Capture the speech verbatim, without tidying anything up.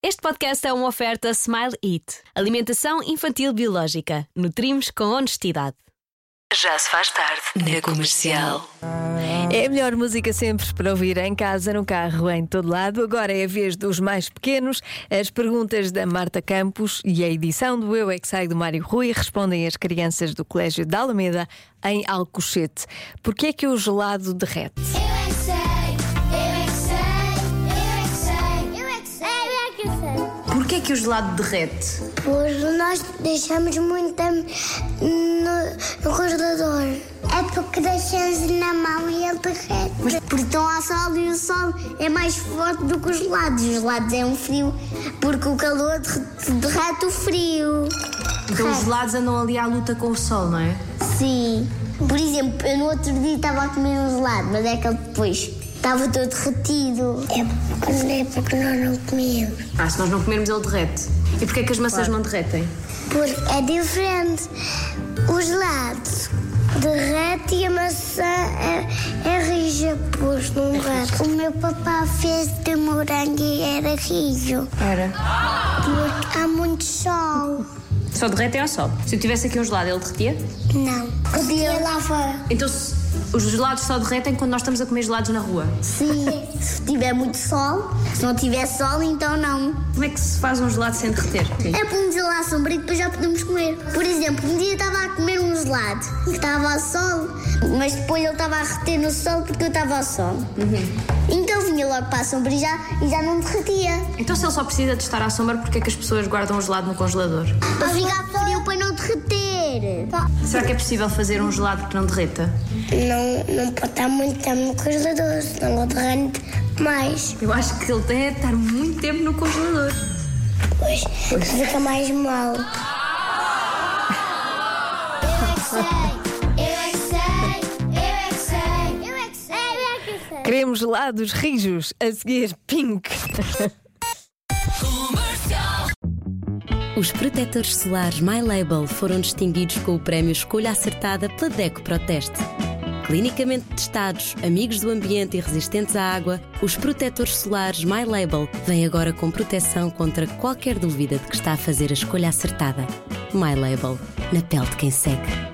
Este podcast é uma oferta Smile Eat. Alimentação infantil biológica. Nutrimos com honestidade. Já se faz tarde na Comercial. É a melhor música sempre para ouvir em casa, no carro, em todo lado. Agora é a vez dos mais pequenos. As perguntas da Marta Campos e a edição do Eu é que Sei do Mário Rui respondem as crianças do Colégio da Alameda em Alcochete. Porquê é que o gelado derrete? Eu é que sei, eu é que sei, eu é que sei, eu é que sei, eu é que sei. Porquê que o gelado derrete? Pois nós deixamos muito tempo no, no congelador. É porque deixamos na mão e ele derrete. Mas porque estão ao sol e o sol é mais forte do que os gelados. Os gelados é um frio, porque o calor derrete o frio. Então os gelados andam ali à luta com o sol, não é? Sim. Por exemplo, eu no outro dia estava a comer um gelado, mas é que ele depois estava todo derretido. É porque, é porque nós não comemos. Ah, se nós não comermos ele derrete. E porquê é que as maçãs não derretem? Porque é diferente. O gelado derrete e a maçã é, é rija, pois não derrete. O meu papá fez de morango e era rijo. Era. Porque há muito sol. Só derrete ao sol. Se eu tivesse aqui um gelado, ele derretia? Não. Podia lá fora. Então se, os gelados só derretem quando nós estamos a comer gelados na rua? Sim. Se tiver muito sol, se não tiver sol, então não. Como é que se faz um gelado sem derreter? É pomos ele à sombra e depois já podemos comer. Por exemplo, um dia estava a comer um gelado que estava ao sol, mas depois ele estava a derreter no sol porque eu estava ao sol. Uhum. Então vinha logo para a sombra e já, e já não derretia. Então se ele só precisa de estar à sombra, porquê é que as pessoas guardam o gelado no congelador? Para ficar frio para não derreter. Será que é possível fazer um gelado que não derreta? Não, não pode estar muito tempo no congelador, senão ele derrete mais. Eu acho que ele tem é de estar muito tempo no congelador. Pois, fica mais mal. Eu é que sei, eu é que sei, eu é que sei, eu é que sei, eu é que sei. Queremos gelados rijos, a seguir Pink. Os protetores solares My Label foram distinguidos com o prémio Escolha Acertada pela DECO Proteste. Clinicamente testados, amigos do ambiente e resistentes à água, os protetores solares My Label vêm agora com proteção contra qualquer dúvida de que está a fazer a escolha acertada. My Label, na pele de quem segue.